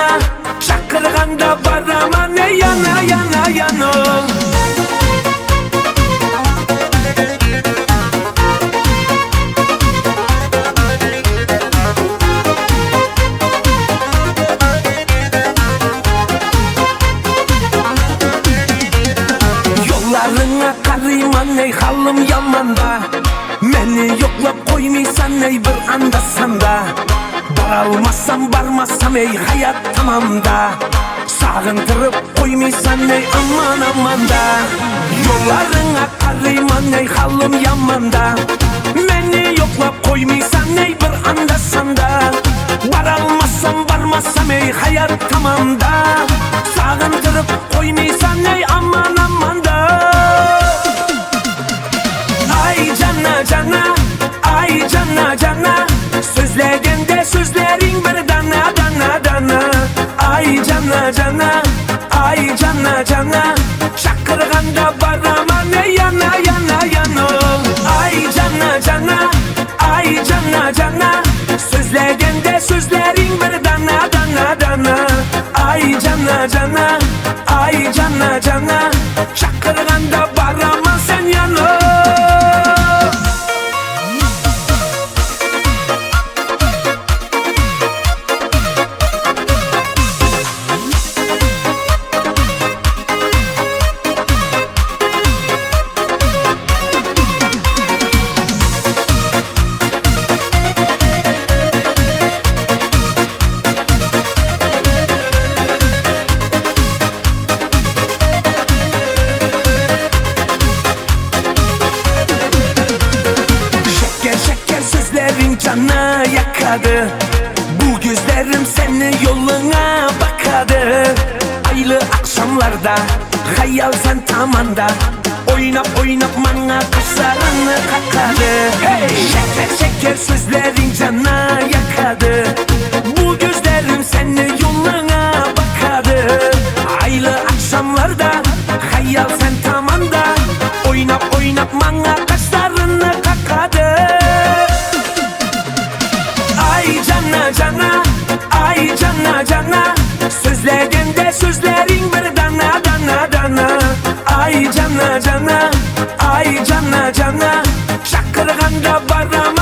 Çakırganda barama ne yana yana yana. Yollarına karıyman ey halım yamanda. Meni yoklap koymaysan ey bir anda sanda. Baralmasam barmasam ey hayat tamamda. Sağıntırıp koymaysan ey aman aman da. Yollarına karıyman ey halım yamanda. Meni yoklap koymaysan ey bir anda sanda. Baralmasam barmasam ey hayat tamamda. Sağıntırıp koymaysan ey aman aman da. Ay cana cana, ay cana cana. Sözlerinde sözlerin bir dana dana dana. Ay cana cana, ay cana cana. Çakırganda barama ne yana yana yana. Ay cana cana, ay cana cana. Sözlerinde sözlerin bir dana dana dana. Ay cana cana, ay cana cana. Çakırganda barama sen yana. Cana yakadı. Bu gözlerim senin yoluna bakadı. Aylı akşamlarda hayal sen tamanda. Oynap oynap bana kaşlarını kakadı. Hey! Şeker şeker sözlerin cana yakadı. Bu gözlerim senin yoluna bakadı. Aylı akşamlarda hayal sen tamanda. Oynap oynap bana kaşlarını kakadı. Ay cana cana, ay cana cana. Sözlerinde sözlerin bir dana dana dana. Ay cana cana, ay cana cana. Çakırganda barama